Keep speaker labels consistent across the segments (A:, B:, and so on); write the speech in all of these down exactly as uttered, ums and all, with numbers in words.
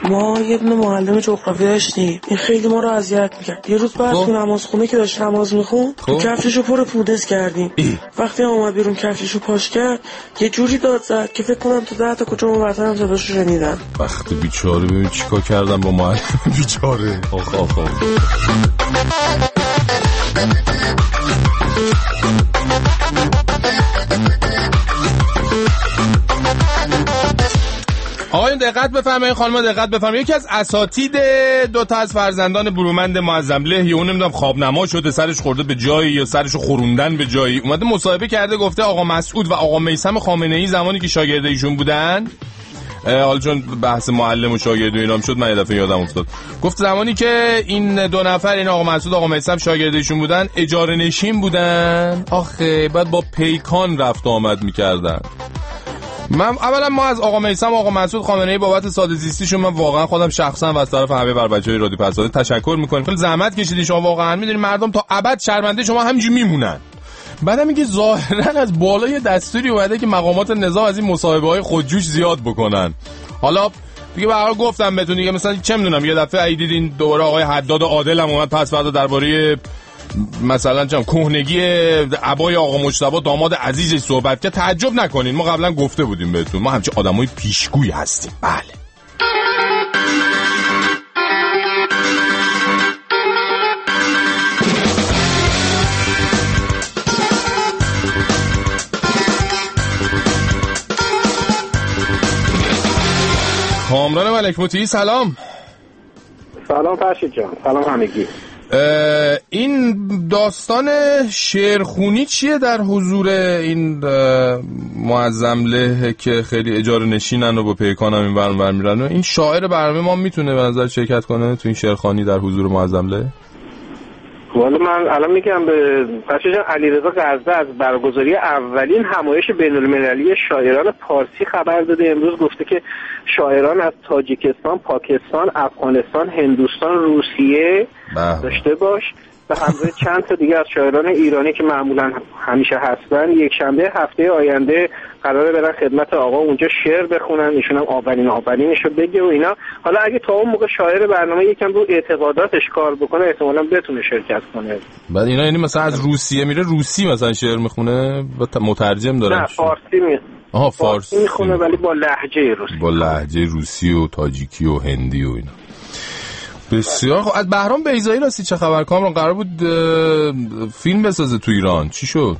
A: ما یه دونه معلم جغرافی داشتیم، این خیلی ما رو اذیت میکرد. یه روز بعد تو نمازخونه که داشت نماز میخون تو کفششو پر پودس کردیم. وقتی اومد بیرون کفششو پاش کرد یه جوری داد زد که فکر کنم تو ده تا کوچه و وطن هم صداشو شنیدن.
B: وقتی بیچاره ببین چیکار کردم با معلم بیچاره. آخ آخ آخ. آقایون دقت بفرمایید، خانم‌ها دقت بفرمایید. یکی از اساتید دو تا از فرزندان برومند معظمله یا اون نمیدونم خوابنما شده، سرش خورده به جایی یا سرشو خوروندن به جایی، اومده مصاحبه کرده، گفته آقا مسعود و آقا میثم خامنه‌ای زمانی که شاگرد ایشون بودن، حالا چون بحث معلم و شاگرد و اینام شد من یه دفعه یادم افتاد، گفت زمانی که این دو نفر، این آقا مسعود و آقا میثم شاگرد ایشون بودن، اجاره نشین بودن. آخه بعد با پیکان رفت و آمد می‌کردن. من اولا ما از آقا میثم و آقا مسعود خامنه‌ای بابت ساده زیستیشون من واقعا خودم شخصا و از طرف همه بر بچه‌های رادیو پساده تشکر می‌کنم. خیلی زحمت کشیدین شما، واقعا می‌دونید مردم تا ابد شرمنده شما همینجوری میمونن. بعدم میگه ظاهرا از بالای دستوری اومده که مقامات نظام از این مصاحبه‌های خودجوش زیاد بکنن. حالا دیگه به هر حال گفتم بهتون دیگه، مثلا چه می‌دونم یه دفعه ای دیدین دوباره آقای حداد عادل هم اومد پس بعد درباره مثلا چم کهنگی عبای آقا مجتبی داماد عزیزش صحبت که تعجب نکنین، ما قبلا گفته بودیم بهتون ما همچه آدمای پیشگویی هستیم. بله کامران ملک مطیعی سلام.
C: سلام فرشید جان، سلام همگی.
B: این داستان شعرخونی چیه در حضور این معظمله که خیلی اجاره نشینن و با پیکان هم این برم بر میرن؟ این شاعر برنامه ما میتونه به نظر شرکت کنه تو این شعرخوانی در حضور معظمله؟
C: والا من الان میگم به فرشید جان، علیرضا غزه از برگزاری اولین همایش بین‌المللی شاعران پارسی خبر داده. امروز گفته که شاعران از تاجیکستان، پاکستان، افغانستان، هندوستان، روسیه داشته باش و همراه چند تا دیگه از شاعران ایرانی که معمولا همیشه هستن، یک شنبه هفته آینده قراره برن خدمت آقا اونجا شعر بخونن، ایشون هم آورین آورینشو بگه و اینا. حالا اگه تا اون موقع شاعر برنامه یکم رو اعتقاداتش کار بکنه احتمالاً بتونه شرکت کنه.
B: بعد اینا یعنی مثلا از روسیه میره روسی مثلا شعر میخونه و مترجم داره؟
C: نه فارسی می
B: آها فارسی
C: میخونه ولی با لهجه روسی،
B: با لهجه روسی و تاجیکی و هندی و اینا. بسیار خب. از بهرام بیضایی راستی چه خبر؟ کامران قرار بود فیلم بسازه تو ایران، چی شد؟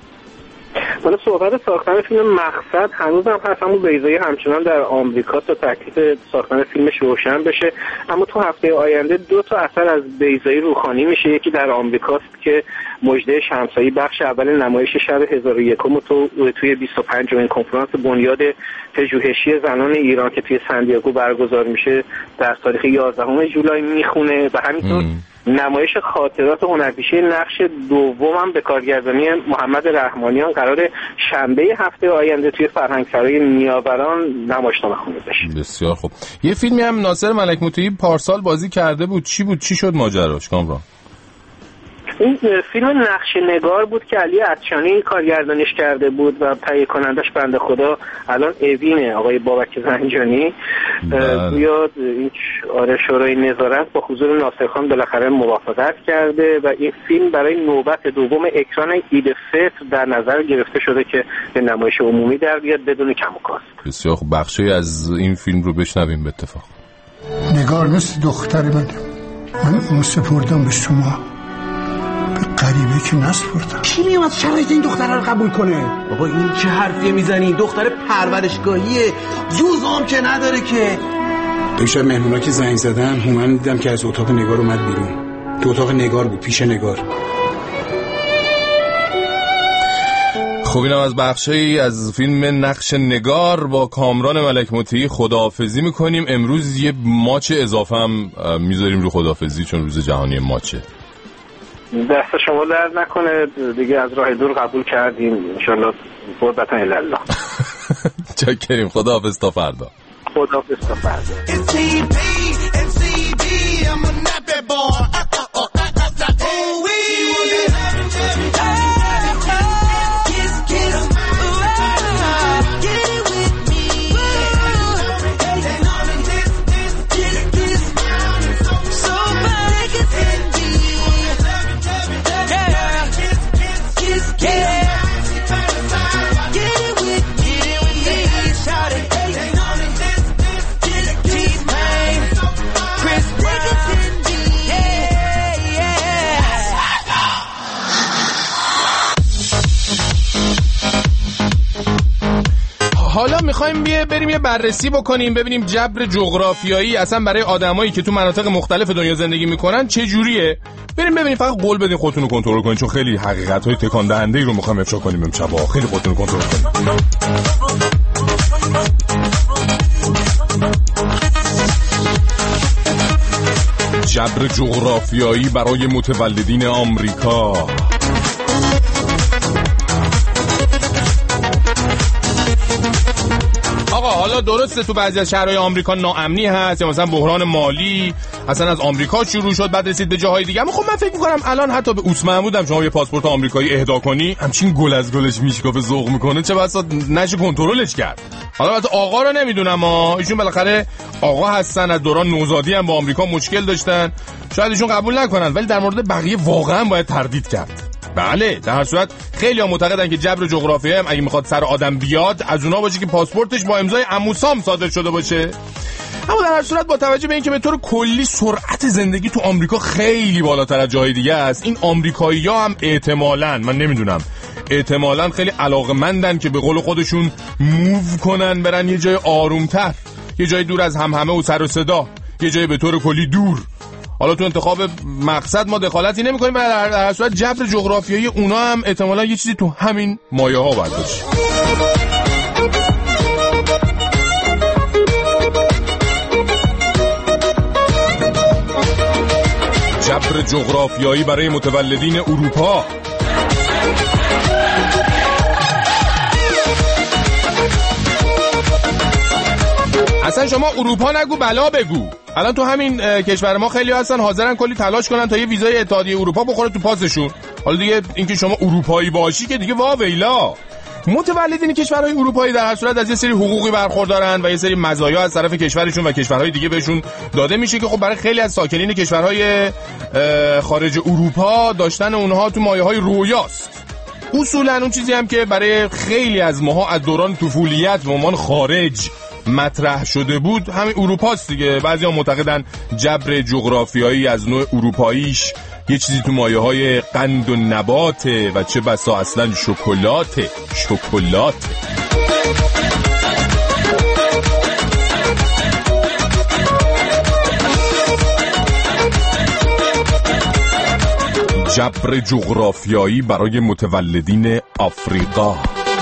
C: من صحبت ساختن فیلم مقصد هنوزم هست، اما بیضایی همچنان در آمریکا تا تکلیف ساختن فیلمش روشن بشه. اما تو هفته آینده دو تا اثر از بیضایی روخانی میشه. یکی در آمریکاست که مژده شمسایی بخش اول نمایش شب هزار و یکم تو توی بیست و پنجمین کنفرانس بنیاد پژوهشی زنان ایران که توی سندیاگو برگزار میشه در تاریخ یازدهم ژولای میخونه و همینطور نمایش خاطرات هنرپیشه نقش دومم به کارگردانی محمد رحمانیان قرار شنبه هفته آینده توی فرهنگسرای نیاوران نمایشنامه خوانده بشه.
B: بسیار خوب. یه فیلمی هم ناصر ملک مطیعی پارسال بازی کرده بود، چی بود؟ چی شد ماجراش کامران؟
C: این فیلم نقش نگار بود که علی عطشانی کارگردانیش کرده بود و تهیه کنندش بنده خدا الان اوینه آقای بابک زنجانی. بیاد این آره شورای نظارت با حضور ناصرخان بالاخره موافقت کرده و این فیلم برای نوبت دوم اکران عید فطر در نظر گرفته شده که به نمایش عمومی در بیاد بدون کم و کاست.
B: بسیار خوب. بخشی از این فیلم رو بشنویم به اتفاق.
D: نگار مثل دختر من، من اون سپردم به شما، غریبه که نسپردم.
E: کی میومد شرایط این دختره رو قبول کنه؟ بابا این چه حرفیه میزنی؟ دختر پرورشگاهیه، جوزام که نداره که.
D: دیشب مهمونا که زنگ زدن هومن دیدم که از اتاق نگار اومد بیرون. تو اتاق نگار بود، پیش نگار.
B: خب اینم از بخشی از فیلم نقش نگار. با کامران ملک مطیعی خداحافظی میکنیم. امروز یه ماچ اضافه هم میذاریم رو خداحافظی چون روز جهانی ماچه.
C: دست شما درد نکنه دیگه، از راه دور قبول کردیم انشالله قربتن الله.
B: چاکریم. خداحافظ تا فردا.
C: خداحافظ تا فردا.
B: میخوایم بیه بریم یه بررسی بکنیم ببینیم جبر جغرافیایی اصلا برای آدمایی که تو مناطق مختلف دنیا زندگی میکنن چه جوریه. بریم ببینیم، فقط قول بدین خودتون رو کنترل کنین چون خیلی حقیقت‌های تکان دهنده‌ای رو میخوایم افشا کنیم امشب. خیلی خودتون رو کنترل کنین. جبر جغرافیایی برای متولدین آمریکا. آقا حالا درسته تو بعضی از شهرهای آمریکا ناامنی هست یا مثلا بحران مالی اصلا از آمریکا شروع شد بعد رسید به جاهای دیگه، اما خب من فکر می‌کنم الان حتی به اوس محمود هم شما یه پاسپورت آمریکایی اهدا کنی همچین گل از گلش میشکافه ذوق میکنه، چه بسا نشه کنترلش کرد. حالا البته آقا رو نمیدونم ها، ایشون بالاخره آقا هستن، از دوران نوزادی هم با آمریکا مشکل داشتن، شاید ایشون قبول نکنن، ولی در مورد بقیه واقعا باید تردید کرد. بله در هر صورت خیلی ها معتقدن که جبر جغرافیایی هم اگه میخواد سر آدم بیاد از اونا باشه که پاسپورتش با امضای عموسام صادر شده باشه. اما در هر صورت با توجه به اینکه به طور کلی سرعت زندگی تو آمریکا خیلی بالاتر از جای دیگه است، این آمریکایی‌ها هم احتمالاً، من نمیدونم، احتمالاً خیلی علاقه‌مندن که به قول خودشون موو کنن، برن یه جای آرومتر، یه جای دور از همهمه و سر و صدا، یه جای به طور کلی دور. حالا تو انتخاب مقصد ما دخالتی نمی‌کنیم، ولی در هر صورت جبر جغرافیایی اونا هم احتمالاً یه چیزی تو همین مایه‌ها باید باشه. جبر جغرافیایی برای متولدین اروپا. اصلا شما اروپا نگو بلا بگو. الان تو همین کشور ما خیلی هستن حاضرن کلی تلاش کنن تا یه ویزای اتحادیه اروپا بخوره تو پاسشون. حالا دیگه اینکه شما اروپایی باشی که دیگه وا ویلا. متولدین کشورهای اروپایی در هر صورت از یه سری حقوقی برخوردارن و یه سری مزایا از طرف کشورشون و کشورهای دیگه بهشون داده میشه که خب برای خیلی از ساکنین کشورهای خارج اروپا داشتن اونها تو مایه‌های رویاست. اصولا اون چیزی هم که برای خیلی از ماها از دوران طفولیت به عنوان خارج مطرح شده بود همین اروپاست دیگه. بعضیا معتقدن جبر جغرافیایی از نوع اروپاییش یه چیزی تو مایه‌های قند و نباته و چه بسا اصلا شکلاته. شکلاته جبر جغرافیایی برای متولدین آفریقا.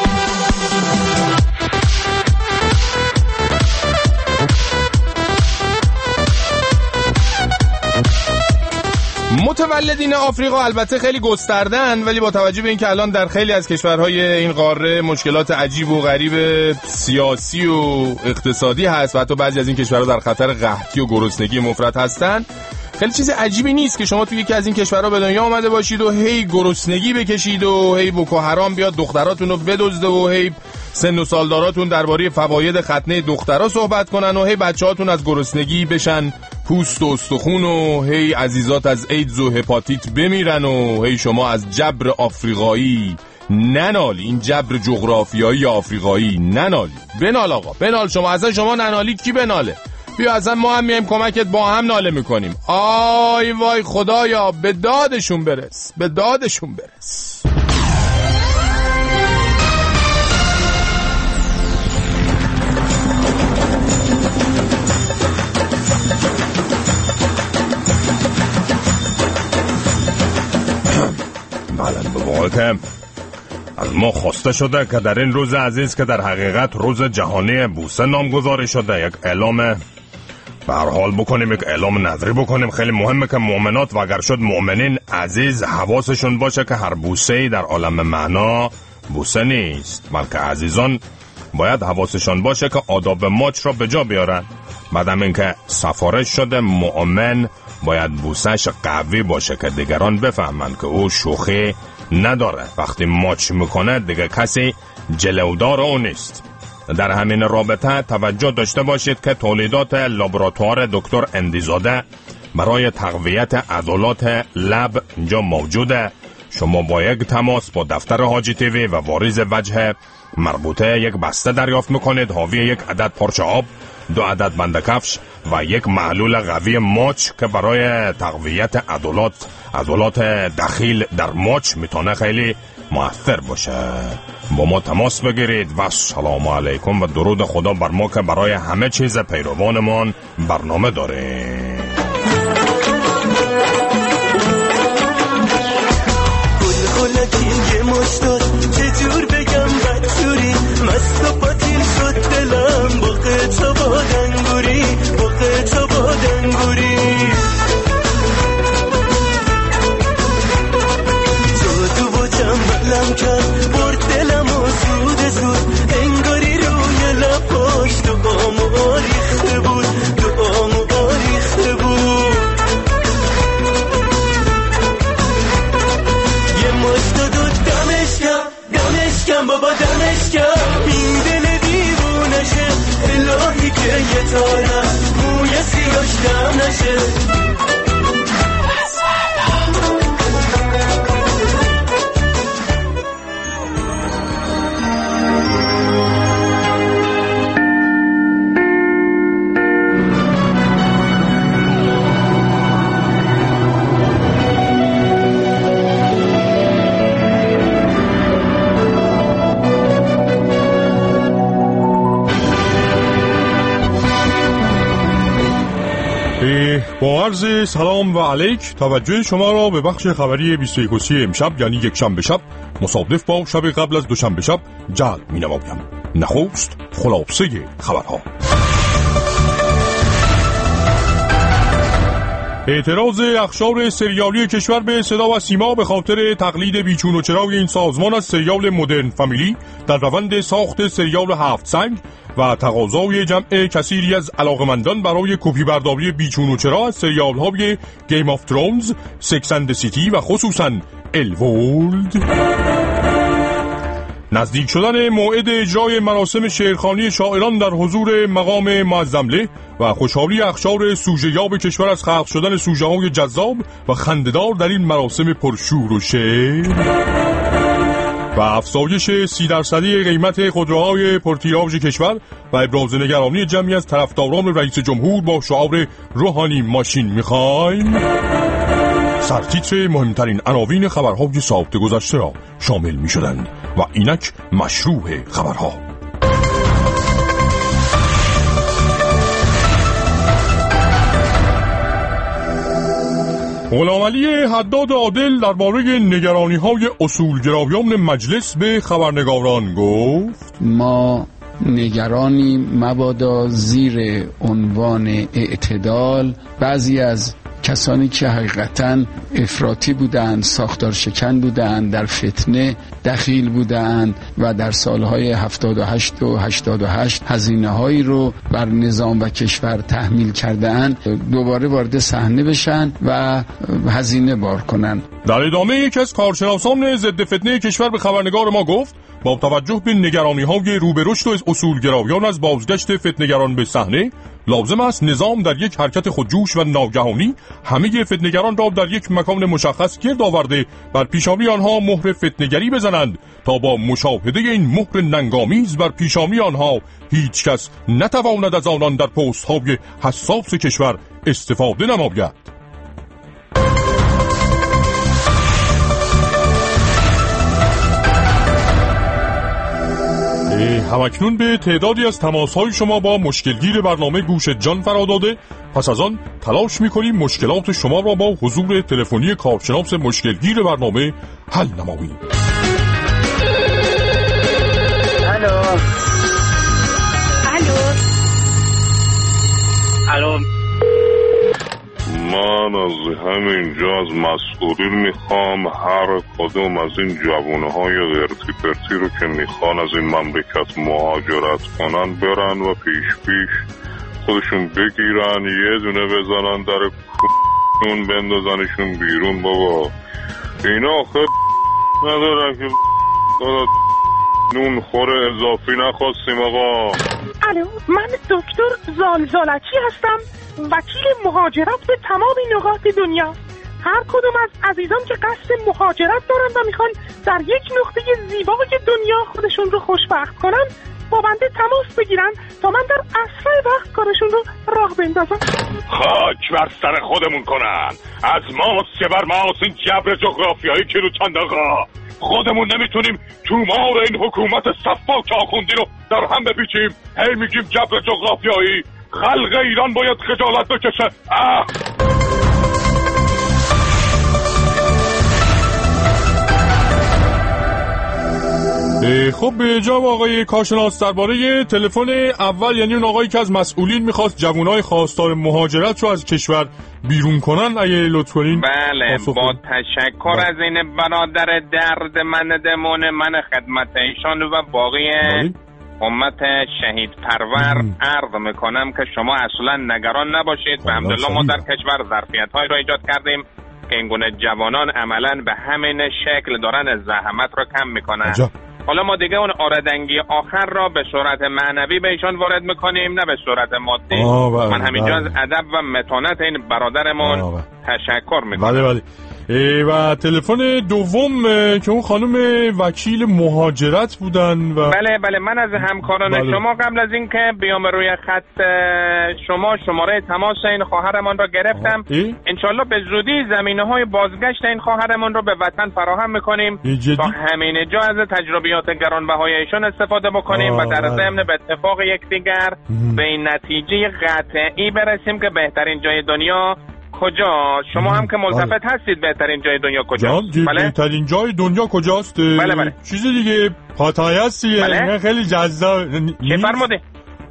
B: متولدین آفریقا البته خیلی گستردن، ولی با توجه به اینکه الان در خیلی از کشورهای این قاره مشکلات عجیب و غریب سیاسی و اقتصادی هست و حتی بعضی از این کشورها در خطر قحطی و گرسنگی مفرط هستن، خیلی چیز عجیبی نیست که شما توی یکی از این کشورها به دنیا آمده باشید و هی گرسنگی بکشید و هی بوکو حرام بیاد دختراتون رو بدزده و هی سن و سالداراتون درباره فواید ختنه دخترها صحبت کنن و هی بچه‌هاتون از گرسنگی بشن پوست و استخون و هی عزیزات از ایدز و هپاتیت بمیرن و هی شما از جبر آفریقایی ننالی. این جبر جغرافیایی آفریقایی ننالی. بنال آقا بنال، شما اصلا شما ننالید کی بناله؟ بیا اصلا ما هم میایم کمکت، با هم ناله میکنیم. آی وای خدایا، به دادشون برس، به دادشون برس. بله به واقعیت از ما خواسته شده که در این روز عزیز که در حقیقت روز جهانی بوسه نامگذاری شده یک اعلام به هر حال بکنیم، یک اعلام نظری بکنیم. خیلی مهمه که مؤمنات و اگر شد مؤمنین عزیز حواسشون باشه که هر بوسه‌ای در عالم معنا بوسه نیست، بلکه عزیزان باید حواسشون باشه که آداب ماچ را به جا بیارن. بعدم اینکه سفارش شده مؤمن باید بوسش قوی باشه که دیگران بفهمند که او شوخی نداره. وقتی ماچ میکنه دیگه کسی جلودار او نیست. در همین رابطه توجه داشته باشید که تولیدات لابراتوار دکتر اندیزاده برای تقویت عضلات لب اینجا موجوده. شما با یک تماس با دفتر حاجی تیوی و واریز وجه مربوطه یک بسته دریافت میکنید حاوی یک عدد پارچه آب، دو عدد بند کفش و یک محلول قوی ماچ که برای تقویت عضلات عضلات دخیل در ماچ میتونه خیلی مؤثر باشه. با ما تماس بگیرید و سلام علیکم و درود خدا بر ما که برای همه چیز پیروانمان برنامه داریم.
F: چجور بگم بدجوری مست و پاتیل شد دلم با قطع با دنگوری با قطع با دنگوری جادو و جمالم کرد برد دلم و زود زود انگاری روی لباش دعامو ریخته بود دعامو ریخته بود یه مشت دو دمش کرد دمش کم بابا دمش کم این دل دیوونشه الهی که یه تارم موی سیاش دم نشه.
B: با عرض سلام و علیک توجه شما را به بخش خبری بیست و یکم امشب یعنی یک شنبه شب مصادف با شب قبل از دوشنبه شب جلب می نمایم. نخست خلاصه خبرها. اعتراض اقشار سریالی کشور به صدا و سیما به خاطر تقلید بیچون و چرای این سازمان از سریال مدرن فامیلی در روند ساخت سریال هفت سنگ و تقاضای جمع کثیری از علاقمندان برای کپی برداری بیچون و چرا از سریال های گیم آف ترونز، سکس اند سیتی و خصوصاً الورلد. نزدیک شدن موعد اجرای مراسم شعرخوانی شاعران در حضور مقام معظمله و خوشحالی اقشار سوژه‌یاب کشور از خلق شدن سوژه‌های جذاب و خنده‌دار در این مراسم پرشور و شعر و افزایش سی درصدی قیمت خودروهای پرتیراژ کشور و ابراز نگرانی جمعی از طرفداران رئیس جمهور با شعار روحانی ماشین میخوایم. سرتیتر مهمترین عناوین خبرهای ساعت گذشته را شامل می شدند و اینک مشروع خبرها. غلامعلی حداد عادل درباره نگرانی‌های اصولگرایان مجلس به خبرنگاران گفت:
G: ما نگرانی مبادا زیر عنوان اعتدال بعضی از کسانی که حقیقتاً افراطی بودند، ساختار شکن بودند، در فتنه دخیل بودند و در سالهای هفتاد و هشت و هشتاد و هشت هزینه‌هایی رو بر نظام و کشور تحمیل کرده‌اند دوباره وارد صحنه بشن و هزینه بار کنن.
B: در ادامه یکی از کارشناسان ضد فتنه کشور به خبرنگار ما گفت با توجه به نگرانی‌های رو به رشد و اصولگرایان از بازگشت فتنه‌گران به صحنه لازم است نظام در یک حرکت خودجوش و ناگهانی همه فتنه‌گران را در یک مکان مشخص گرد آورده بر پیشانی آنها مهر فتنه‌گری بزنند تا با مشاهده این مهر ننگامیز بر پیشانی آنها هیچ کس نتواند از آنان در پست‌های حساس کشور استفاده نماید. همکنون به تعدادی از تماس‌های شما با مشکلگیر برنامه گوش جان فرا داده، پس از آن تلاش می‌کنیم مشکلات شما را با حضور تلفنی کارشناس مشکلگیر برنامه حل نماییم.
C: الو الو الو
H: من از همینجا از مسئولین میخوام هر کدوم از این جوانه های غرتی پرتی رو که میخوان از این مملکت مهاجرت کنن برن و پیش پیش خودشون بگیرن یه دونه بزنن در کون بندازنشون بیرون. بابا اینا آخر ندارن که نون خور اضافی نخواستیم. آقا
I: الو من دکتر زالزالچی هستم، وکیل مهاجرت به تمام نقاط دنیا. هر کدوم از عزیزان که قصد مهاجرت دارن و میخوان در یک نقطه زیبای دنیا خودشون رو خوشبخت کنن با بنده تماس بگیرن تا من در اسرع وقت کارشون رو راه بندازم.
H: خاک بر سر خودمون کنن، از ماست که بر ماست این جبر جغرافیایی که رو چند. آقا خودمون نمیتونیم تومار این حکومت صفاک آخوندی رو در هم بپیچیم. هی میگیم جبر جغرافیایی. خلق ایران باید خجالت بکشه. اه!
B: خب به جواب آقای کارشناس درباره تلفن اول، یعنی اون آقایی که از مسئولین میخواست جوانای خواستار مهاجرت رو از کشور بیرون کنن، اگه لطف کنین.
J: بله، با تشکر با. از این برادر دردمندمون، من خدمت ایشان و باقی امت شهید پرور عرض میکنم که شما اصلا نگران نباشید. به الحمدلله ما در کشور ظرفیت های را ایجاد کردیم که این گونه جوانان عملا به همین شکل دارن زحمت رو کم میکنن. عجب. حالا ما دیگه اون آردنگی آخر را به صورت معنوی به ایشان وارد میکنیم، نه به صورت مادی. من همینجا از ادب و متانت این برادرمون تشکر میکنم.
B: بله بله. و تلفن دوم که اون خانم وکیل مهاجرت بودن و
J: بله بله من از همکاران بله. شما قبل از اینکه بیام روی خط شما شماره تماس این خواهرمان را گرفتم. انشالله به زودی زمینه‌های بازگشت این خواهرمان رو به وطن فراهم میکنیم تا همین جا از تجربیات گرانبهای ایشان استفاده بکنیم و در ضمن به اتفاق یکدیگر به این نتیجه قطعی برسیم که بهترین جای دنیا کجا؟ شما هم که ملتفت هستید بهترین جای دنیا کجاست؟
B: بله؟ بهترین جای دنیا کجاست؟
J: بله بله.
B: چیز دیگه پاتای هستی. بله؟ خیلی جذاب.
J: چه فرموده؟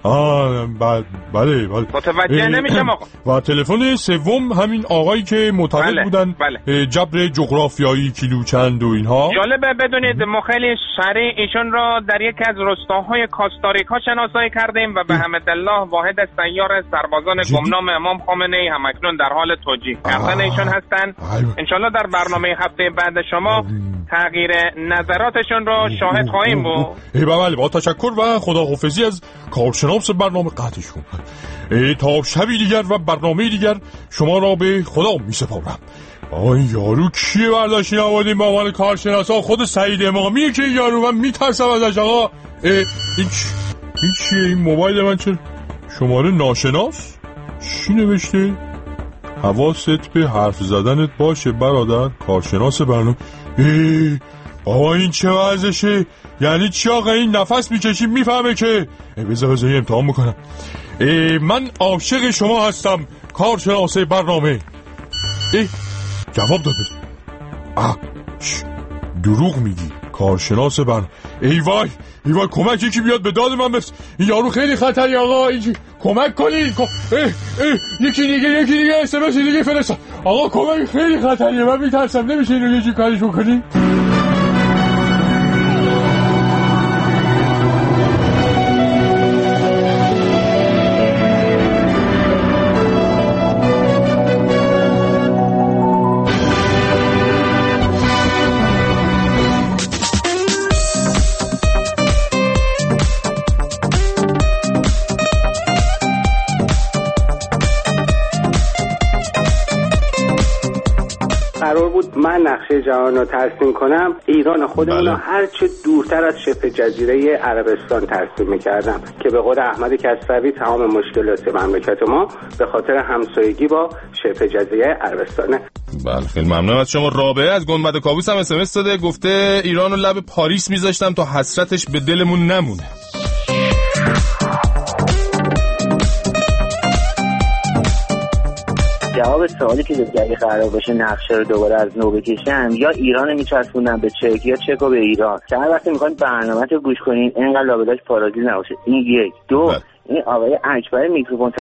B: آه بله بله بله.
J: متوجه نمیشم آقا.
B: و تلفن سوم همین آقایی که معتقد بله. بودن بله. جبر جغرافیایی کیلوچند و اینها.
J: جالبه بدونید ما خیلی سریع ایشون را در یکی از روستاهای کاستاریکا شناسایی کردیم و به حمدالله واحد سیار سربازان گمنام امام خامنه‌ای همکنون در حال توجیه کردن ایشون هستن. انشالله در برنامه هفته بعد شما تغییر نظراتشون رو شاهد خواهیم بود.
B: بله با تشکر و خداحافظی از کارشناس برنامه قطعشون. تا شبی دیگر و برنامه دیگر شما را به خدا می سپارم. آه یارو کیه برداشتی نمادیم با عنوان کارشناس ها؟ خود سعید امامیه که یارو، من میترسم ازش. آقا این این چیه؟ این موبایل من چه شماره ناشناس؟ چی نوشته؟ حواست به حرف زدنت باشه برادر کارشناس برنامه. ای بابا این چه وضعشه؟ یعنی چی آقا؟ این نفس میکشی میفهمه که بذار بذار یه امتحان میکنم. من عاشق شما هستم کارشناس برنامه. ای جواب داده. آه دروغ میگی کارشناس برنامه. ای وای ای وای کمک یکی بیاد به داد من بس. این یارو خیلی خطری آقا. این کمک کنید. ای ای یکی دیگه یکی دیگه اس ام اس دیگه فرستاد. آقا کمک خیلی خطریه، من میترسم. نمیشه اینو یه چی کاریش بکنی؟
C: قرار بود من نقشه جهان رو ترسیم کنم، ایران خودمون رو هر چه دورتر از شبه جزیره عربستان ترسیم میکردم که به قول احمد کسروی تمام مشکلات مملکت ما به خاطر همسایگی با شبه جزیره عربستانه.
B: بله خیلی ممنونم از شما. رابعه از گنبد کابوس هم اس ام اس داده، گفته ایران رو لب پاریس میذاشتم تا حسرتش به دلمون نمونه.
K: جواب سوالی که اگه قرار باشه نقشه رو دوباره از نو بکشن، یا ایران میچسبونن به چک یا چک رو به ایران. که هر وقتی میخواین برنامه رو گوش کنین اینقدر لابلاش پارازیت نباشه. این یک. دو بله. این آقای اکبر میکروفون